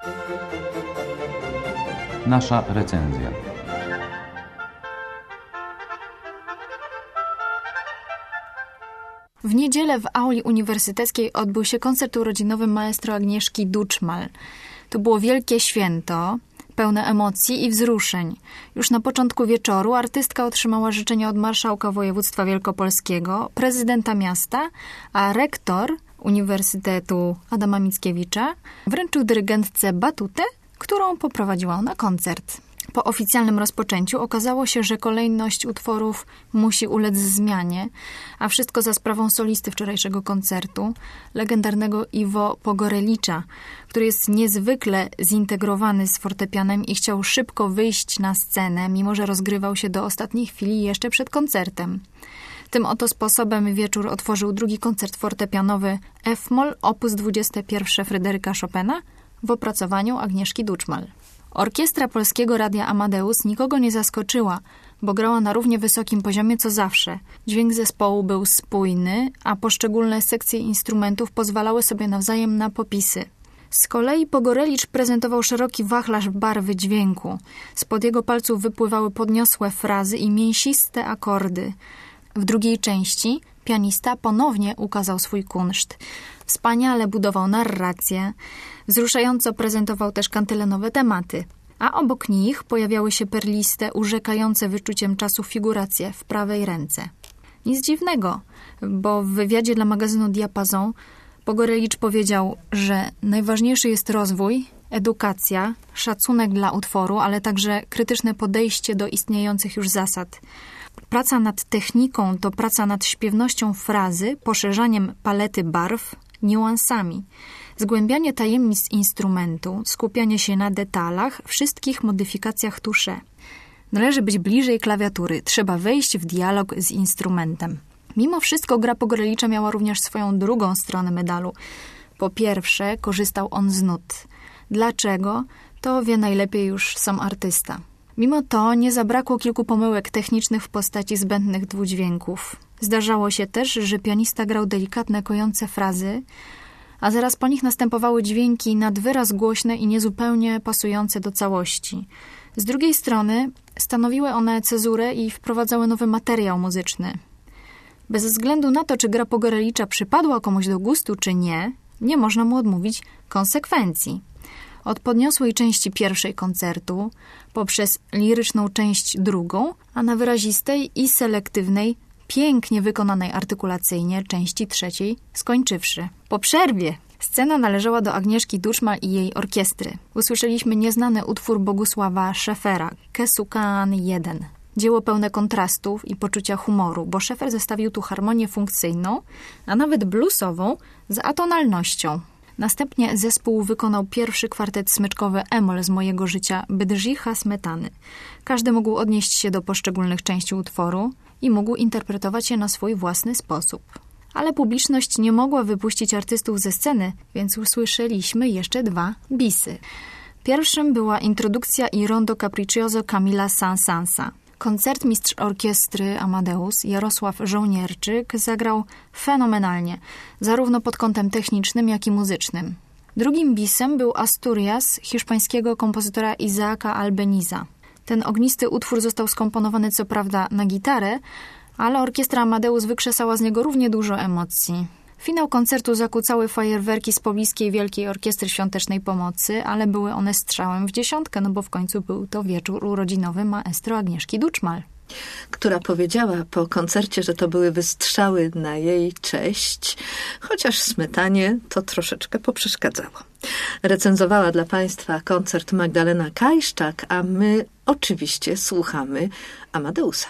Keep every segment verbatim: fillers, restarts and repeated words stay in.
Nasza recenzja. W niedzielę w auli uniwersyteckiej odbył się koncert urodzinowy maestro Agnieszki Duczmal. To było wielkie święto, pełne emocji i wzruszeń. Już na początku wieczoru artystka otrzymała życzenia od marszałka województwa wielkopolskiego, prezydenta miasta, a rektor Uniwersytetu Adama Mickiewicza wręczył dyrygentce batutę, którą poprowadziła na koncert. Po oficjalnym rozpoczęciu okazało się, że kolejność utworów musi ulec zmianie, a wszystko za sprawą solisty wczorajszego koncertu, legendarnego Iwo Pogorelicza, który jest niezwykle zintegrowany z fortepianem i chciał szybko wyjść na scenę, mimo że rozgrywał się do ostatniej chwili jeszcze przed koncertem. Tym oto sposobem wieczór otworzył drugi koncert fortepianowy F-moll op. dwadzieścia jeden Fryderyka Chopina w opracowaniu Agnieszki Duczmal. Orkiestra Polskiego Radia Amadeus nikogo nie zaskoczyła, bo grała na równie wysokim poziomie co zawsze. Dźwięk zespołu był spójny, a poszczególne sekcje instrumentów pozwalały sobie nawzajem na popisy. Z kolei Pogorelicz prezentował szeroki wachlarz barwy dźwięku. Spod jego palców wypływały podniosłe frazy i mięsiste akordy. W drugiej części pianista ponownie ukazał swój kunszt. Wspaniale budował narrację, wzruszająco prezentował też kantylenowe tematy, a obok nich pojawiały się perliste, urzekające wyczuciem czasu figuracje w prawej ręce. Nic dziwnego, bo w wywiadzie dla magazynu Diapason Pogorelicz powiedział, że najważniejszy jest rozwój, edukacja, szacunek dla utworu, ale także krytyczne podejście do istniejących już zasad. Praca nad techniką to praca nad śpiewnością frazy, poszerzaniem palety barw, niuansami. Zgłębianie tajemnic instrumentu, skupianie się na detalach, wszystkich modyfikacjach touché. Należy być bliżej klawiatury, trzeba wejść w dialog z instrumentem. Mimo wszystko gra Pogorelicza miała również swoją drugą stronę medalu. Po pierwsze, korzystał on z nut. Dlaczego? To wie najlepiej już sam artysta. Mimo to nie zabrakło kilku pomyłek technicznych w postaci zbędnych dwudźwięków. Zdarzało się też, że pianista grał delikatne, kojące frazy, a zaraz po nich następowały dźwięki nad wyraz głośne i niezupełnie pasujące do całości. Z drugiej strony stanowiły one cezurę i wprowadzały nowy materiał muzyczny. Bez względu na to, czy gra Pogorelicza przypadła komuś do gustu, czy nie, nie można mu odmówić konsekwencji. Od podniosłej części pierwszej koncertu, poprzez liryczną część drugą, a na wyrazistej i selektywnej, pięknie wykonanej artykulacyjnie części trzeciej, skończywszy. Po przerwie scena należała do Agnieszki Duczmal i jej orkiestry. Usłyszeliśmy nieznany utwór Bogusława Szefera, Kesukaan jeden. Dzieło pełne kontrastów i poczucia humoru, bo Szefer zestawił tu harmonię funkcyjną, a nawet bluesową, z atonalnością. Następnie zespół wykonał pierwszy kwartet smyczkowy E-moll z mojego życia Bydrzycha Smetany. Każdy mógł odnieść się do poszczególnych części utworu i mógł interpretować je na swój własny sposób. Ale publiczność nie mogła wypuścić artystów ze sceny, więc usłyszeliśmy jeszcze dwa bisy. Pierwszym była introdukcja i rondo capriccioso Kamila Saint-Saënsa. Koncertmistrz orkiestry Amadeus Jarosław Żołnierczyk zagrał fenomenalnie, zarówno pod kątem technicznym, jak i muzycznym. Drugim bisem był Asturias hiszpańskiego kompozytora Isaaca Albeniza. Ten ognisty utwór został skomponowany co prawda na gitarę, ale orkiestra Amadeus wykrzesała z niego równie dużo emocji. Finał koncertu zakłócały fajerwerki z pobliskiej Wielkiej Orkiestry Świątecznej Pomocy, ale były one strzałem w dziesiątkę, no bo w końcu był to wieczór urodzinowy maestro Agnieszki Duczmal. Która powiedziała po koncercie, że to były wystrzały na jej cześć, chociaż Smetanie to troszeczkę poprzeszkadzało. Recenzowała dla Państwa koncert Magdalena Kajszczak, a my oczywiście słuchamy Amadeusa.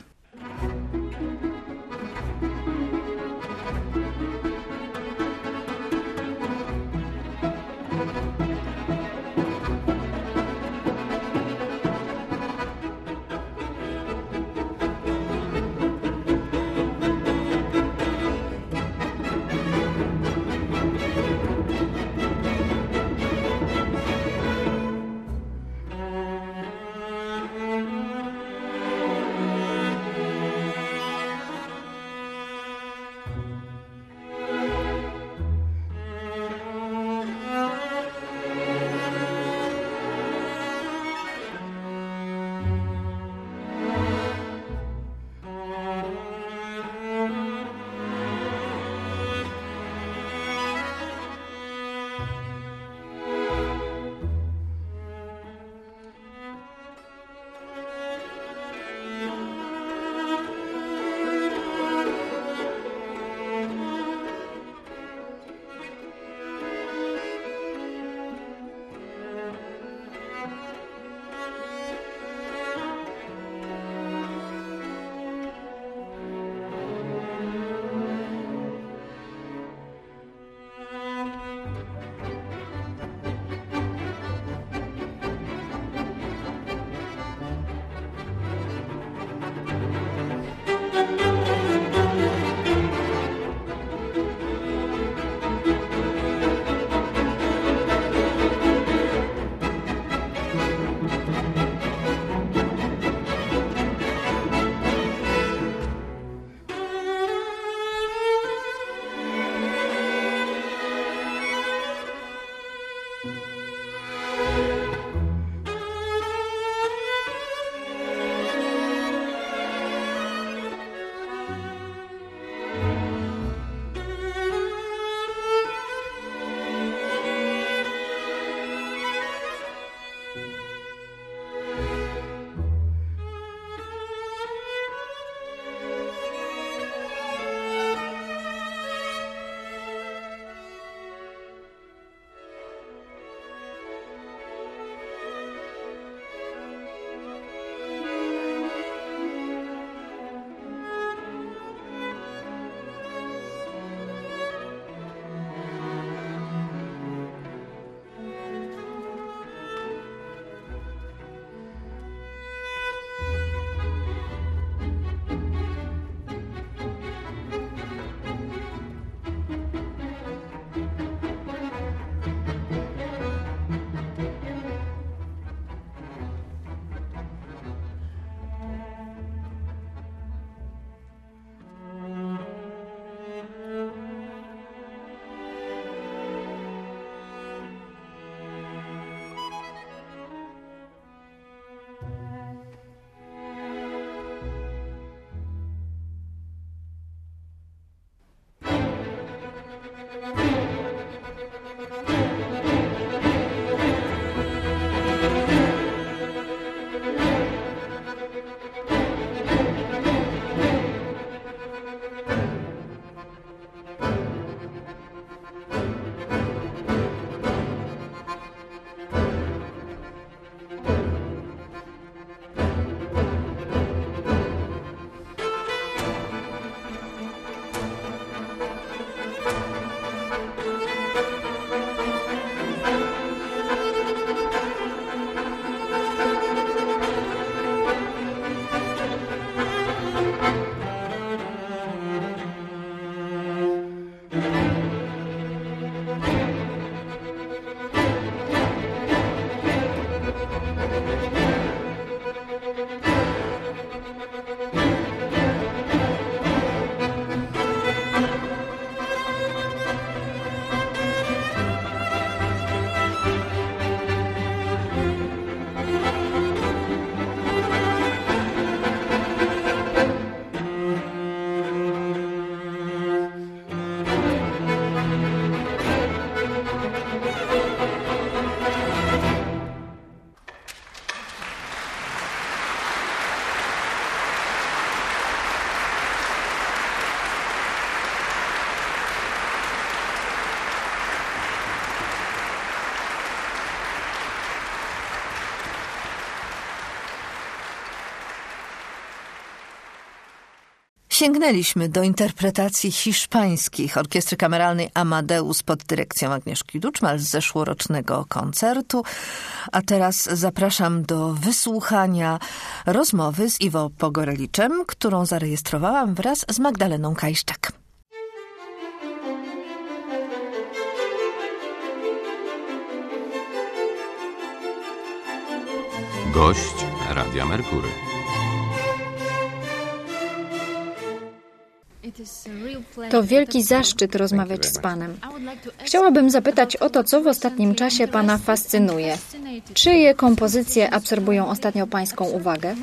sięgnęliśmy do interpretacji hiszpańskich Orkiestry Kameralnej Amadeus pod dyrekcją Agnieszki Duczmal z zeszłorocznego koncertu. A teraz zapraszam do wysłuchania rozmowy z Iwo Pogoreliczem, którą zarejestrowałam wraz z Magdaleną Kajszczak. Gość Radia Merkury. To wielki zaszczyt rozmawiać z Panem. Chciałabym zapytać o to, co w ostatnim czasie Pana fascynuje. Czyje kompozycje absorbują ostatnio Pańską uwagę?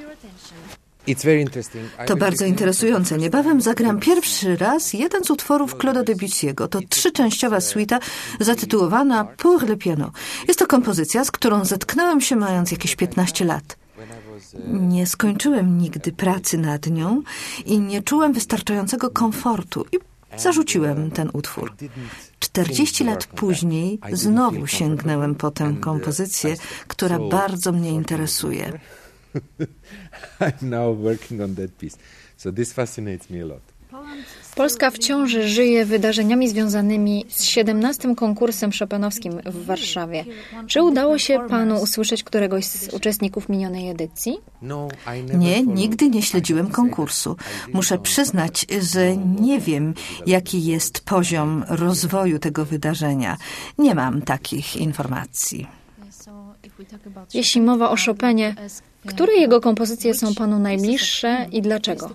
To bardzo interesujące. Niebawem zagram pierwszy raz jeden z utworów Claude'a Debussy'ego. To trzyczęściowa suita zatytułowana Pour le piano. Jest to kompozycja, z którą zetknąłem się mając jakieś piętnaście lat. Nie skończyłem nigdy pracy nad nią i nie czułem wystarczającego komfortu i zarzuciłem ten utwór. czterdzieści lat później znowu sięgnąłem po tę kompozycję, która bardzo mnie interesuje. I'm now working on that piece. So this fascinates me a lot. Polska wciąż żyje wydarzeniami związanymi z siedemnastym konkursem chopinowskim w Warszawie. Czy udało się Panu usłyszeć któregoś z uczestników minionej edycji? Nie, nigdy nie śledziłem konkursu. Muszę przyznać, że nie wiem, jaki jest poziom rozwoju tego wydarzenia. Nie mam takich informacji. Jeśli mowa o Chopinie, które jego kompozycje są Panu najbliższe i dlaczego?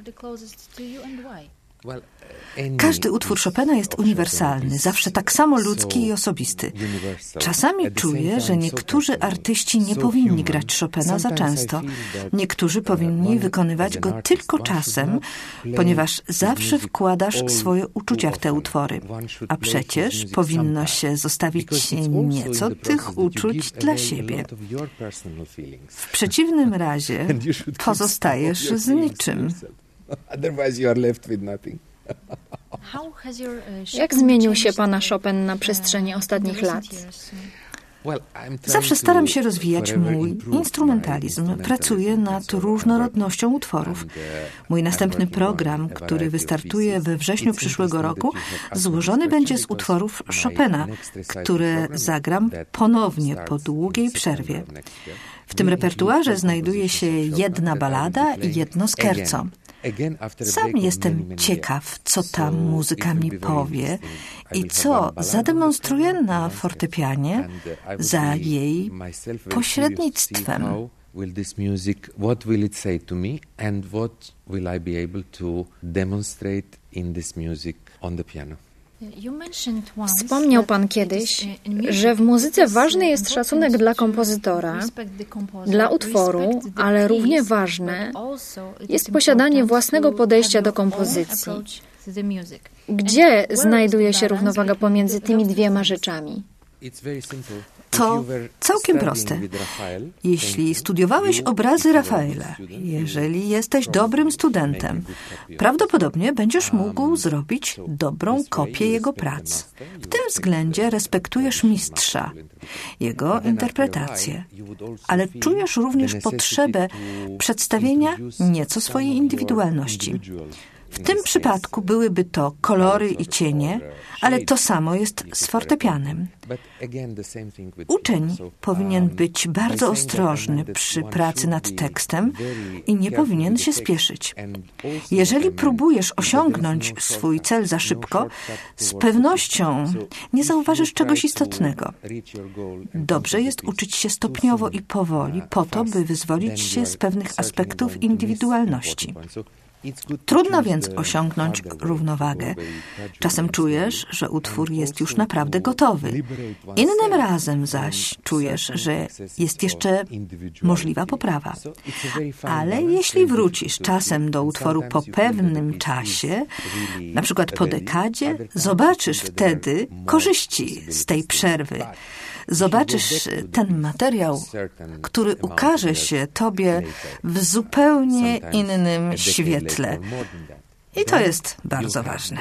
Każdy utwór Chopina jest uniwersalny, zawsze tak samo ludzki i osobisty. Czasami czuję, że niektórzy artyści nie powinni grać Chopina za często. Niektórzy powinni wykonywać go tylko czasem, ponieważ zawsze wkładasz swoje uczucia w te utwory. A przecież powinno się zostawić nieco tych uczuć dla siebie. W przeciwnym razie pozostajesz z niczym. Jak zmienił się Pana Chopin na przestrzeni ostatnich lat? Zawsze staram się rozwijać mój instrumentalizm. Pracuję nad różnorodnością utworów. Mój następny program, który wystartuje we wrześniu przyszłego roku, złożony będzie z utworów Chopina, które zagram ponownie po długiej przerwie. W tym repertuarze znajduje się jedna balada i jedno scherzo. Sam jestem ciekaw, co ta muzyka mi powie i co zademonstruje na fortepianie za jej pośrednictwem. Will this music, what will it say to me and what will I be able to demonstrate in this music on the piano? Wspomniał Pan kiedyś, że w muzyce ważny jest szacunek dla kompozytora, dla utworu, ale równie ważne jest posiadanie własnego podejścia do kompozycji. Gdzie znajduje się równowaga pomiędzy tymi dwiema rzeczami? To całkiem proste. Jeśli studiowałeś obrazy Rafaela, jeżeli jesteś dobrym studentem, prawdopodobnie będziesz mógł zrobić dobrą kopię jego prac. W tym względzie respektujesz mistrza, jego interpretację, ale czujesz również potrzebę przedstawienia nieco swojej indywidualności. W tym przypadku byłyby to kolory i cienie, ale to samo jest z fortepianem. Uczeń powinien być bardzo ostrożny przy pracy nad tekstem i nie powinien się spieszyć. Jeżeli próbujesz osiągnąć swój cel za szybko, z pewnością nie zauważysz czegoś istotnego. Dobrze jest uczyć się stopniowo i powoli, po to, by wyzwolić się z pewnych aspektów indywidualności. Trudno więc osiągnąć równowagę. Czasem czujesz, że utwór jest już naprawdę gotowy. Innym razem zaś czujesz, że jest jeszcze możliwa poprawa. Ale jeśli wrócisz czasem do utworu po pewnym czasie, na przykład po dekadzie, zobaczysz wtedy korzyści z tej przerwy. Zobaczysz ten materiał, który ukaże się tobie w zupełnie innym świetle. I to jest bardzo ważne.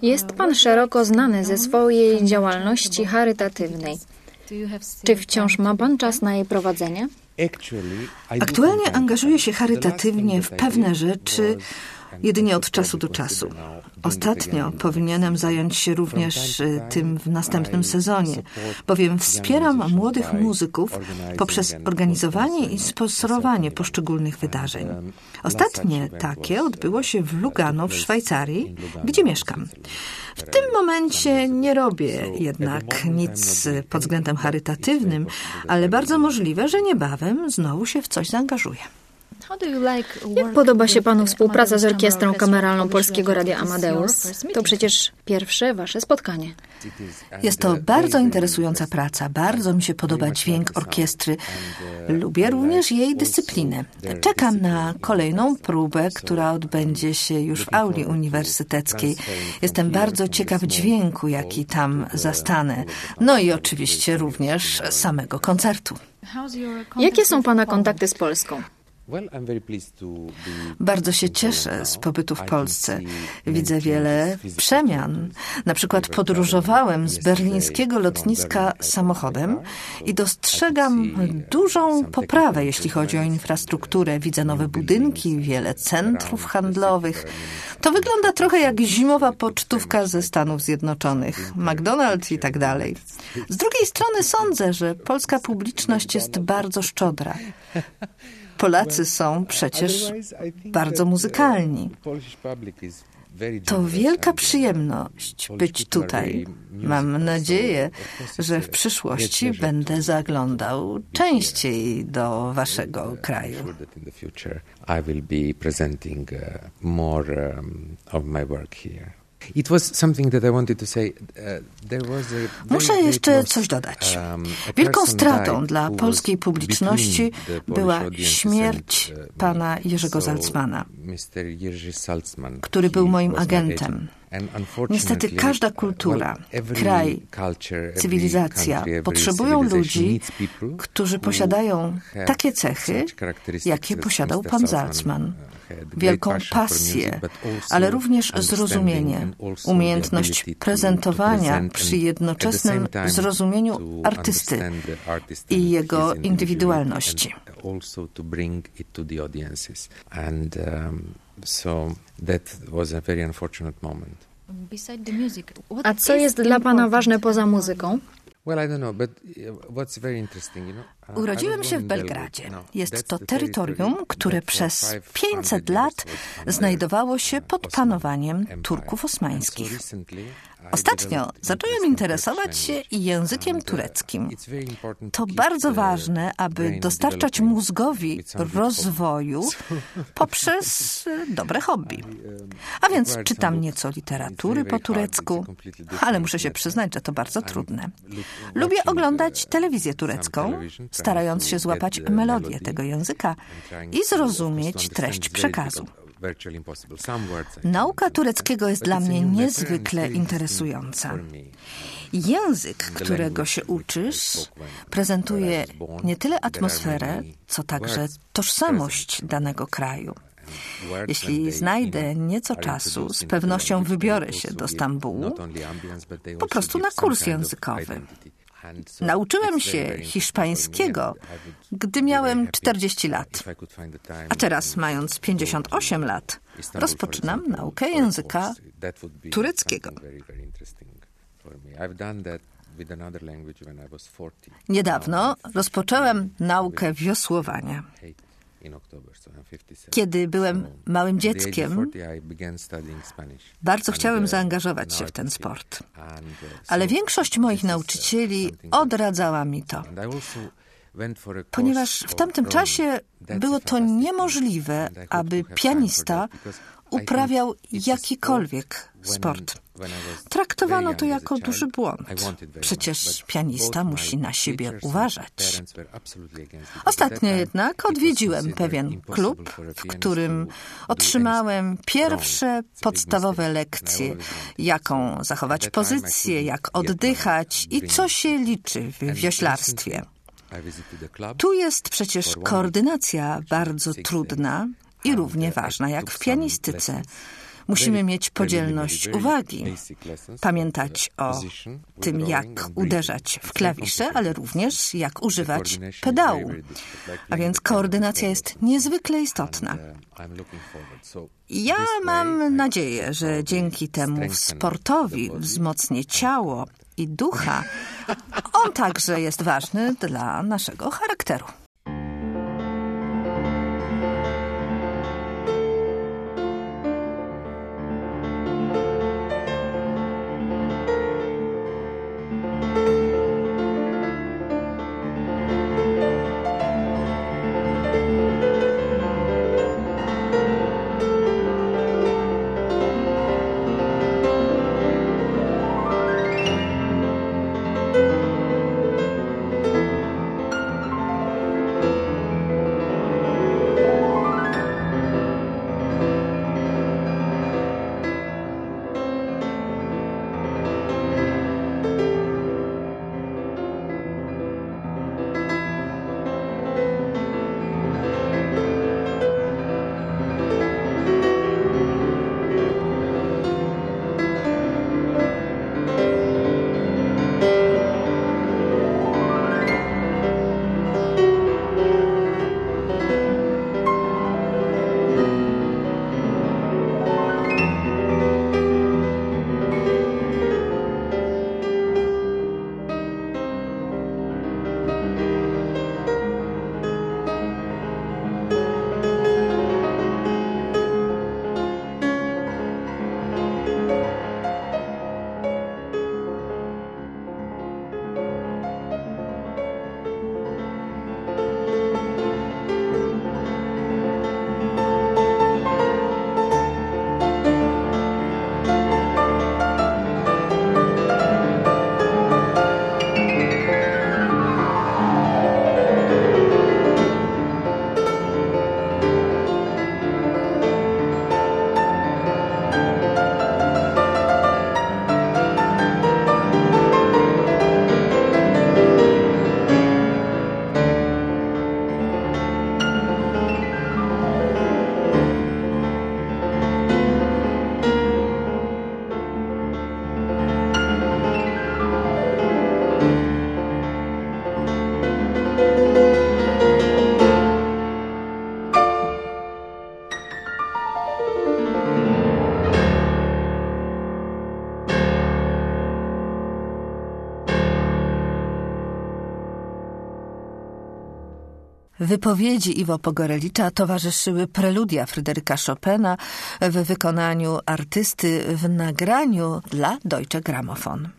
Jest pan szeroko znany ze swojej działalności charytatywnej. Czy wciąż ma pan czas na jej prowadzenie? Aktualnie angażuję się charytatywnie w pewne rzeczy jedynie od czasu do czasu. Ostatnio powinienem zająć się również tym w następnym sezonie, bowiem wspieram młodych muzyków poprzez organizowanie i sponsorowanie poszczególnych wydarzeń. Ostatnie takie odbyło się w Lugano w Szwajcarii, gdzie mieszkam. W tym momencie nie robię jednak nic pod względem charytatywnym, ale bardzo możliwe, że niebawem znowu się w coś zaangażuję. Jak podoba się panu współpraca z Orkiestrą Kameralną Polskiego Radia Amadeus? To przecież pierwsze wasze spotkanie. Jest to bardzo interesująca praca. Bardzo mi się podoba dźwięk orkiestry. Lubię również jej dyscyplinę. Czekam na kolejną próbę, która odbędzie się już w auli uniwersyteckiej. Jestem bardzo ciekaw dźwięku, jaki tam zastanę. No i oczywiście również samego koncertu. Jakie są pana kontakty z Polską? Bardzo się cieszę z pobytu w Polsce. Widzę wiele przemian. Na przykład podróżowałem z berlińskiego lotniska samochodem i dostrzegam dużą poprawę, jeśli chodzi o infrastrukturę. Widzę nowe budynki, wiele centrów handlowych. To wygląda trochę jak zimowa pocztówka ze Stanów Zjednoczonych, McDonald's i tak dalej. Z drugiej strony sądzę, że polska publiczność jest bardzo szczodra. Polacy są przecież bardzo muzykalni. To wielka przyjemność być tutaj. Mam nadzieję, że w przyszłości będę zaglądał częściej do waszego kraju. Muszę jeszcze coś dodać. Wielką stratą dla polskiej publiczności była śmierć pana Jerzego Salzmana, który był moim agentem. Niestety każda kultura, kraj, cywilizacja potrzebują ludzi, którzy posiadają takie cechy, jakie posiadał pan Salzman. Wielką pasję, ale również zrozumienie, umiejętność prezentowania przy jednoczesnym zrozumieniu artysty i jego indywidualności. A co jest dla pana ważne poza muzyką? Urodziłem się w Belgradzie. Jest to terytorium, które przez pięćset lat znajdowało się pod panowaniem Turków osmańskich. Ostatnio zacząłem interesować się językiem tureckim. To bardzo ważne, aby dostarczać mózgowi rozwoju poprzez dobre hobby. A więc czytam nieco literatury po turecku, ale muszę się przyznać, że to bardzo trudne. Lubię oglądać telewizję turecką, starając się złapać melodię tego języka i zrozumieć treść przekazu. Nauka tureckiego jest dla mnie niezwykle interesująca. Język, którego się uczysz, prezentuje nie tyle atmosferę, co także tożsamość danego kraju. Jeśli znajdę nieco czasu, z pewnością wybiorę się do Stambułu, po prostu na kurs językowy. Nauczyłem się hiszpańskiego, gdy miałem czterdzieści lat, a teraz, mając pięćdziesiąt osiem lat, rozpoczynam naukę języka tureckiego. Niedawno rozpocząłem naukę wiosłowania. Kiedy byłem małym dzieckiem, bardzo chciałem zaangażować się w ten sport. Ale większość moich nauczycieli odradzała mi to, ponieważ w tamtym czasie było to niemożliwe, aby pianista uprawiał jakikolwiek sport. Traktowano to jako duży błąd. Przecież pianista musi na siebie uważać. Ostatnio jednak odwiedziłem pewien klub, w którym otrzymałem pierwsze podstawowe lekcje, jaką zachować pozycję, jak oddychać i co się liczy w wioślarstwie. Tu jest przecież koordynacja bardzo trudna i równie ważna jak w pianistyce. Musimy mieć podzielność uwagi, pamiętać o tym, jak uderzać w klawisze, ale również jak używać pedału. A więc koordynacja jest niezwykle istotna. Ja mam nadzieję, że dzięki temu sportowi wzmocnię ciało i ducha. On także jest ważny dla naszego charakteru. Wypowiedzi Iwo Pogorelicza towarzyszyły preludia Fryderyka Chopina w wykonaniu artysty w nagraniu dla Deutsche Grammophon.